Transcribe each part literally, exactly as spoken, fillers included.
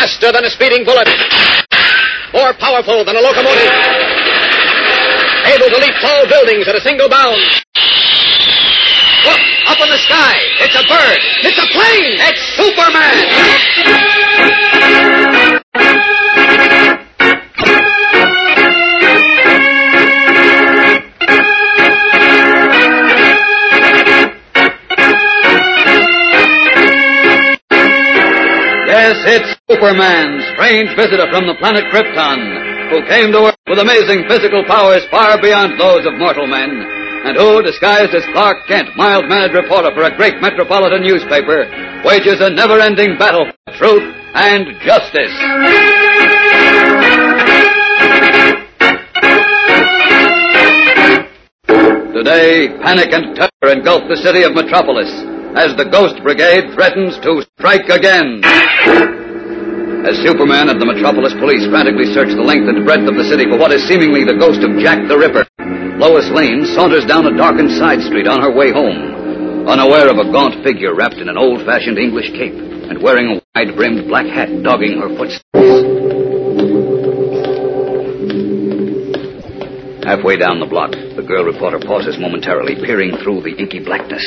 Faster than a speeding bullet. More powerful than a locomotive. Able to leap tall buildings at a single bound. Look, up in the sky. It's a bird. It's a plane. It's Superman. Yes, it's Superman, strange visitor from the planet Krypton, who came to Earth with amazing physical powers far beyond those of mortal men, and who, disguised as Clark Kent, mild-mannered reporter for a great metropolitan newspaper, wages a never-ending battle for truth and justice. Today, panic and terror engulf the city of Metropolis as the Ghost Brigade threatens to strike again. As Superman and the Metropolis police frantically search the length and breadth of the city for what is seemingly the ghost of Jack the Ripper, Lois Lane saunters down a darkened side street on her way home, unaware of a gaunt figure wrapped in an old-fashioned English cape and wearing a wide-brimmed black hat dogging her footsteps. Halfway down the block, the girl reporter pauses momentarily, peering through the inky blackness.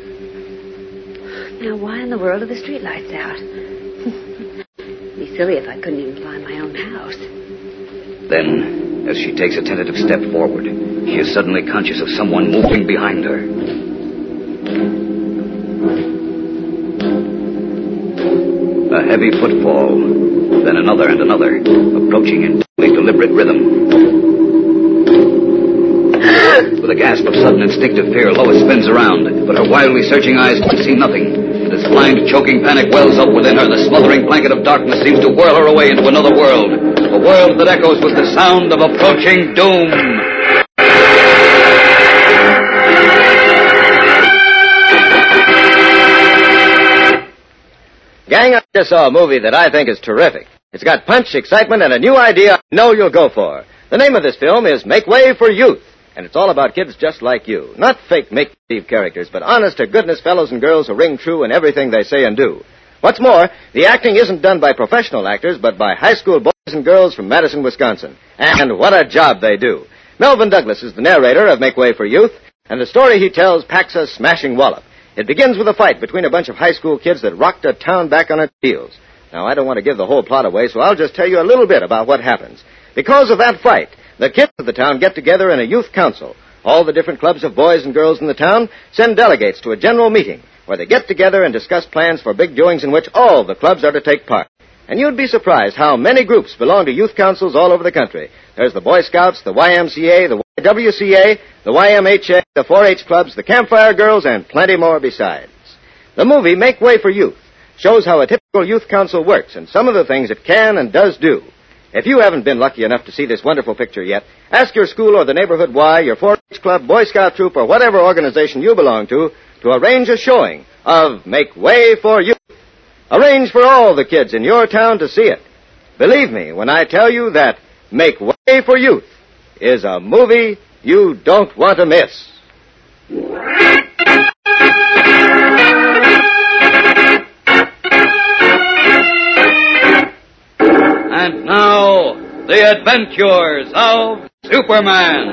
Now, why in the world are the streetlights out? It'd be silly if I couldn't even find my own house. Then, as she takes a tentative step forward, she is suddenly conscious of someone moving behind her. A heavy footfall, then another and another, approaching in deliberate rhythm. With a gasp of sudden instinctive fear, Lois spins around, but her wildly searching eyes can see nothing. And as blind, choking panic wells up within her, the smothering blanket of darkness seems to whirl her away into another world. A world that echoes with the sound of approaching doom. Gang, I just saw a movie that I think is terrific. It's got punch, excitement, and a new idea I know you'll go for. The name of this film is Make Way for Youth. And it's all about kids just like you. Not fake make-believe characters, but honest-to-goodness fellows and girls who ring true in everything they say and do. What's more, the acting isn't done by professional actors, but by high school boys and girls from Madison, Wisconsin. And what a job they do. Melvin Douglas is the narrator of Make Way for Youth, and the story he tells packs a smashing wallop. It begins with a fight between a bunch of high school kids that rocked a town back on its heels. Now, I don't want to give the whole plot away, so I'll just tell you a little bit about what happens. Because of that fight, the kids of the town get together in a youth council. All the different clubs of boys and girls in the town send delegates to a general meeting where they get together and discuss plans for big doings in which all the clubs are to take part. And you'd be surprised how many groups belong to youth councils all over the country. There's the Boy Scouts, the Y M C A, the Y W C A, the Y M H A, the four H clubs, the Campfire Girls, and plenty more besides. The movie Make Way for Youth shows how a typical youth council works and some of the things it can and does do. If you haven't been lucky enough to see this wonderful picture yet, ask your school or the neighborhood Y, your four H club, Boy Scout troop, or whatever organization you belong to, to arrange a showing of Make Way for Youth. Arrange for all the kids in your town to see it. Believe me when I tell you that Make Way for Youth is a movie you don't want to miss. And now, the adventures of Superman.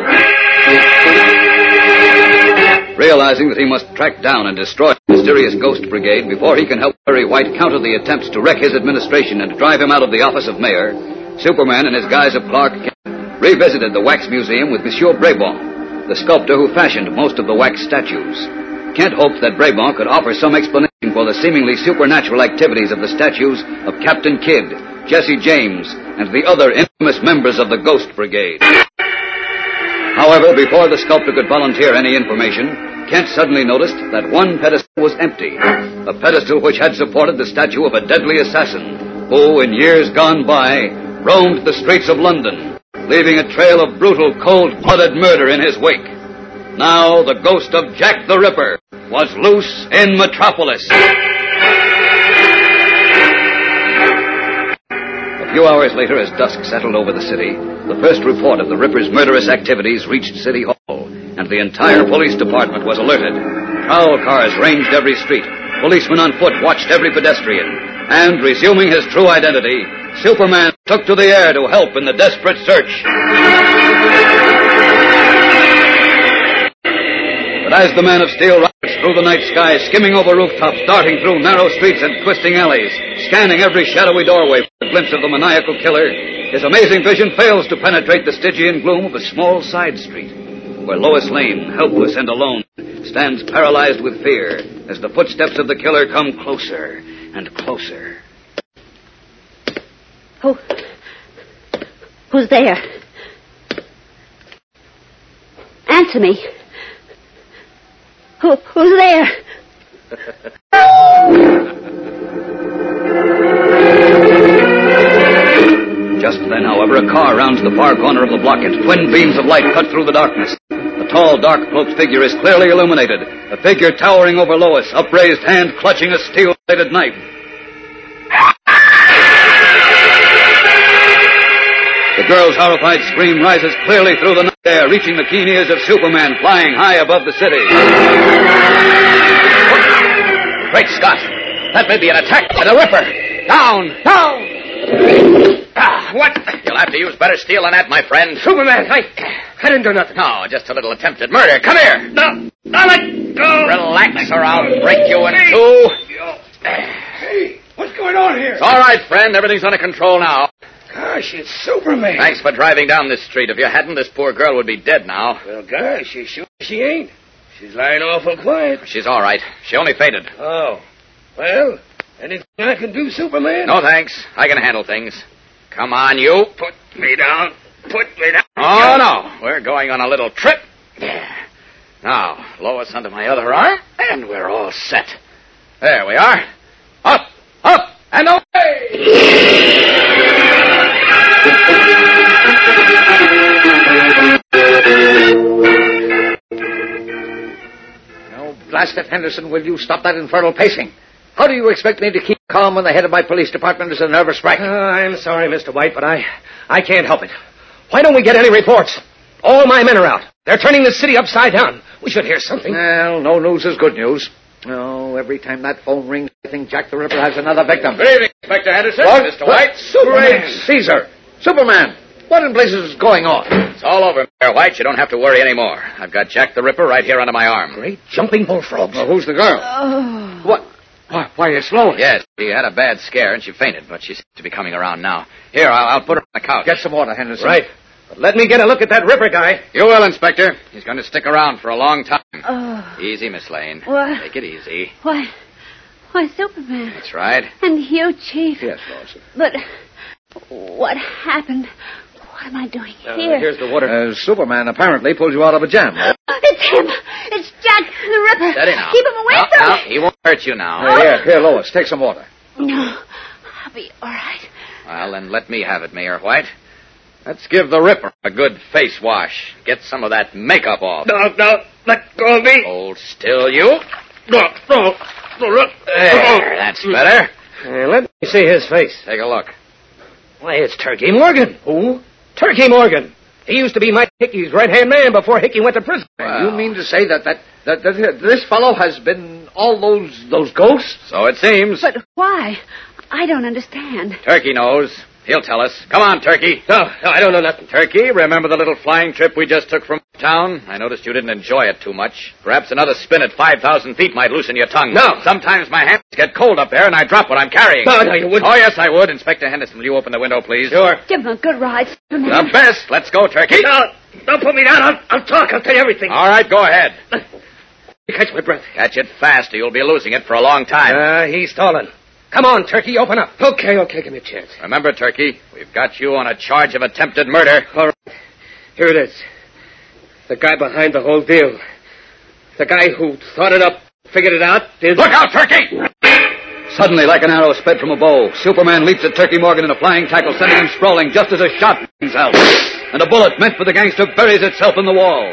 Realizing that he must track down and destroy the mysterious Ghost Brigade before he can help Perry White counter the attempts to wreck his administration and drive him out of the office of mayor, Superman, in his guise of Clark Kent, revisited the Wax Museum with Monsieur Brabant, the sculptor who fashioned most of the wax statues. Kent hoped that Brabant could offer some explanation for the seemingly supernatural activities of the statues of Captain Kidd, Jesse James, and the other infamous members of the Ghost Brigade. However, before the sculptor could volunteer any information, Kent suddenly noticed that one pedestal was empty, a pedestal which had supported the statue of a deadly assassin who, in years gone by, roamed the streets of London, leaving a trail of brutal, cold-blooded murder in his wake. Now the ghost of Jack the Ripper was loose in Metropolis. A few hours later, as dusk settled over the city, the first report of the Ripper's murderous activities reached City Hall, and the entire police department was alerted. Prowl cars ranged every street. Policemen on foot watched every pedestrian. And, resuming his true identity, Superman took to the air to help in the desperate search. But as the Man of Steel rides through the night sky, skimming over rooftops, darting through narrow streets and twisting alleys, scanning every shadowy doorway for a glimpse of the maniacal killer, his amazing vision fails to penetrate the Stygian gloom of a small side street, where Lois Lane, helpless and alone, stands paralyzed with fear as the footsteps of the killer come closer and closer. Who? Who's there? Answer me. Who? Who's there? Just then, however, a car rounds the far corner of the block and twin beams of light cut through the darkness. The tall, dark-cloaked figure is clearly illuminated, a figure towering over Lois, upraised hand clutching a steel-bladed knife. The girl's horrified scream rises clearly through the night air, reaching the keen ears of Superman flying high above the city. Great Scott! That may be an attack by the Ripper! Down! Down! Ah, what? You'll have to use better steel than that, my friend. Superman, I... I didn't do nothing. No, just a little attempted murder. Come here! No, no, let go! Relax, or I'll break you in two. Hey, what's going on here? It's all right, friend. Everything's under control now. Gosh, it's Superman. Thanks for driving down this street. If you hadn't, this poor girl would be dead now. Well, gosh, you sure she ain't? She's lying awful quiet. She's all right. She only fainted. Oh. Well, anything I can do, Superman? No, thanks. I can handle things. Come on, you. Put me down. Put me down. Oh, no. We're going on a little trip. There. Now, Lois under my other arm, and we're all set. There we are. Up, up, and away! Now, blast it, Henderson, will you stop that infernal pacing? How do you expect me to keep calm when the head of my police department is a nervous wreck? Uh, I'm sorry, Mister White, but I, I can't help it. Why don't we get any reports? All my men are out. They're turning the city upside down. We should hear something. Well, no news is good news. Oh, every time that phone rings, I think Jack the Ripper has another victim. Good evening, Inspector Henderson. What? Mister White. Superman! Caesar! Superman! What in blazes is going on? It's all over, Mayor White. You don't have to worry anymore. I've got Jack the Ripper right here under my arm. Great jumping bullfrogs. Well, who's the girl? Oh. What? Why, why it's Lois. Yes, she had a bad scare and she fainted, but she seems to be coming around now. Here, I'll, I'll put her on the couch. Get some water, Henderson. Right. But let me get a look at that Ripper guy. You will, Inspector. He's going to stick around for a long time. Oh. Easy, Miss Lane. What? Take it easy. Why? Why, Superman? That's right. And you, Chief. Yes, Lois. But what happened? What am I doing Uh, here? here's the water. Uh, Superman apparently pulled you out of a jam. It's him. It's Jack the Ripper. Steady now. Keep him away no, from no, me. he won't hurt you now. Uh, here, here, Lois, take some water. No, I'll be all right. Well, then let me have it, Mayor White. Let's give the Ripper a good face wash. Get some of that makeup off. No, no, let go of me. Hold still, you. No, no, no, look. There, that's better. Uh, let me see his face. Take a look. Why, it's Turkey Morgan. Who? Turkey Morgan. He used to be Mike Hickey's right-hand man before Hickey went to prison. Well. You mean to say that, that, that, that this fellow has been all those, those ghosts? So it seems. But why? I don't understand. Turkey knows. He'll tell us. Come on, Turkey. No, no, I don't know nothing. Turkey, remember the little flying trip we just took from town? I noticed you didn't enjoy it too much. Perhaps another spin at five thousand feet might loosen your tongue. No. Sometimes my hands get cold up there and I drop what I'm carrying. No, no, you wouldn't. Oh, yes, I would. Inspector Henderson, will you open the window, please? Sure. Give him a good ride, Superman. The best. Let's go, Turkey. No, don't put me down. I'll, I'll talk. I'll tell you everything. All right, go ahead. Catch my breath. Catch it fast or you'll be losing it for a long time. Uh, he's stalling. Come on, Turkey, open up. Okay, okay, give me a chance. Remember, Turkey, we've got you on a charge of attempted murder. All right. Here it is. The guy behind the whole deal. The guy who thought it up, figured it out, is... Look out, Turkey! Suddenly, like an arrow sped from a bow, Superman leaps at Turkey Morgan in a flying tackle, sending him sprawling just as a shot rings out. And a bullet meant for the gangster buries itself in the wall.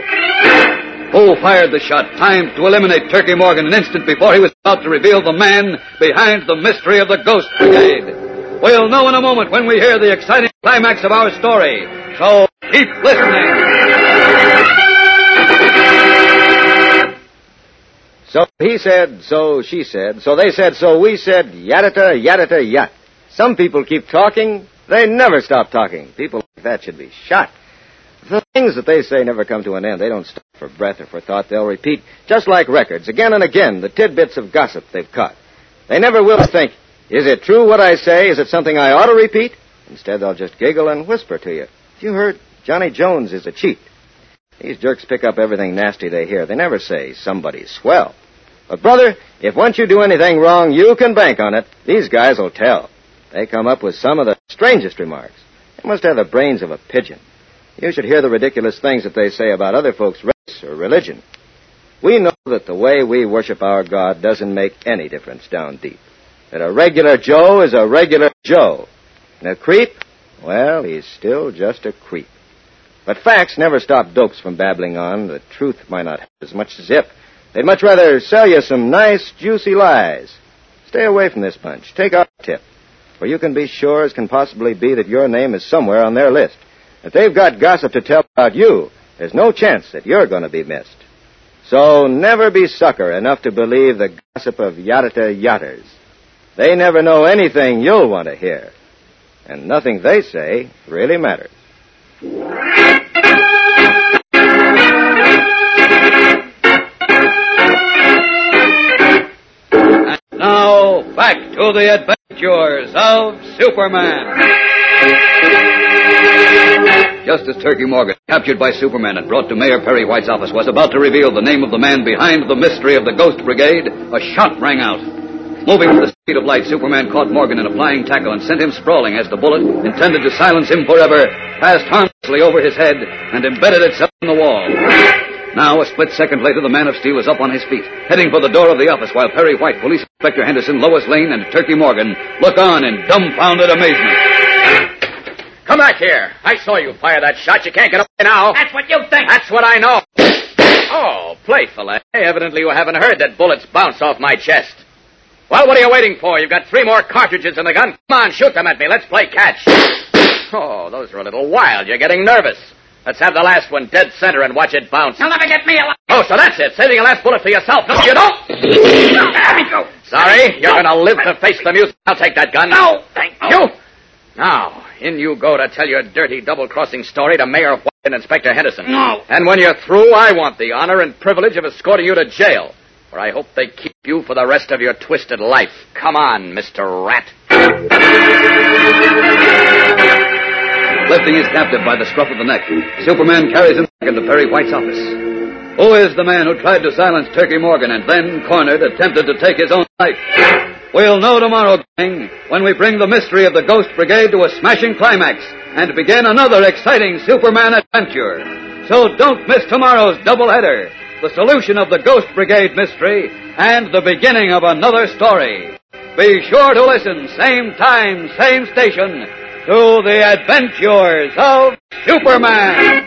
Who fired the shot, timed to eliminate Turkey Morgan an instant before he was about to reveal the man behind the mystery of the Ghost Brigade. We'll know in a moment when we hear the exciting climax of our story. So keep listening. So he said, so she said, so they said, so we said, yadata, yadata, yat. Some people keep talking. They never stop talking. People like that should be shot. The things that they say never come to an end. They don't stop for breath or for thought. They'll repeat, just like records, again and again, the tidbits of gossip they've caught. They never will think, is it true what I say? Is it something I ought to repeat? Instead, they'll just giggle and whisper to you. Have you heard Johnny Jones is a cheat? These jerks pick up everything nasty they hear. They never say somebody's swell. But, brother, if once you do anything wrong, you can bank on it. These guys will tell. They come up with some of the strangest remarks. They must have the brains of a pigeon. You should hear the ridiculous things that they say about other folks' race or religion. We know that the way we worship our God doesn't make any difference down deep. That a regular Joe is a regular Joe. And a creep, well, he's still just a creep. But facts never stop dopes from babbling on. The truth might not have as much zip. They'd much rather sell you some nice, juicy lies. Stay away from this bunch. Take our tip. For you can be sure as can possibly be that your name is somewhere on their list. If they've got gossip to tell about you, there's no chance that you're going to be missed. So never be sucker enough to believe the gossip of yattata yatters. They never know anything you'll want to hear. And nothing they say really matters. And now, back to the adventures of Superman. Just as Turkey Morgan, captured by Superman and brought to Mayor Perry White's office, was about to reveal the name of the man behind the mystery of the Ghost Brigade, a shot rang out. Moving with the speed of light, Superman caught Morgan in a flying tackle and sent him sprawling as the bullet, intended to silence him forever, passed harmlessly over his head and embedded itself in the wall. Now, a split second later, the Man of Steel is up on his feet, heading for the door of the office, while Perry White, Police Inspector Henderson, Lois Lane, and Turkey Morgan look on in dumbfounded amazement. Come back here. I saw you fire that shot. You can't get away now. That's what you think. That's what I know. Oh, playful, eh? Evidently you haven't heard that bullets bounce off my chest. Well, what are you waiting for? You've got three more cartridges in the gun. Come on, shoot them at me. Let's play catch. Oh, those are a little wild. You're getting nervous. Let's have the last one dead center and watch it bounce. You'll never get me alive. Oh, so that's it. Saving your last bullet for yourself. No, you don't. Let me go. Sorry, you're going to live to face the music. I'll take that gun. No, thank you. You? Now, in you go to tell your dirty double-crossing story to Mayor White and Inspector Henderson. No. And when you're through, I want the honor and privilege of escorting you to jail, where I hope they keep you for the rest of your twisted life. Come on, Mister Rat. Lifting his captive by the scruff of the neck, Superman carries him back into Perry White's office. Who is the man who tried to silence Turkey Morgan and then, cornered, attempted to take his own life? We'll know tomorrow, gang, when we bring the mystery of the Ghost Brigade to a smashing climax and begin another exciting Superman adventure. So don't miss tomorrow's doubleheader, the solution of the Ghost Brigade mystery and the beginning of another story. Be sure to listen, same time, same station, to the adventures of Superman.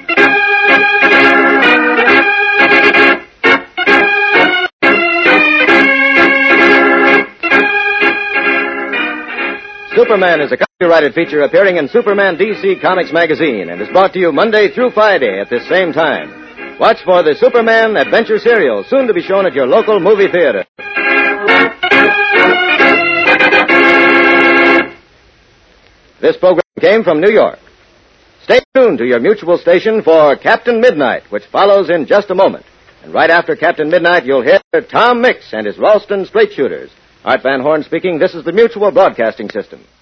Superman is a copyrighted feature appearing in Superman D C Comics magazine and is brought to you Monday through Friday at this same time. Watch for the Superman Adventure serial, soon to be shown at your local movie theater. This program came from New York. Stay tuned to your mutual station for Captain Midnight, which follows in just a moment. And right after Captain Midnight, you'll hear Tom Mix and his Ralston Straight Shooters. Art Van Horn speaking. This is the Mutual Broadcasting System.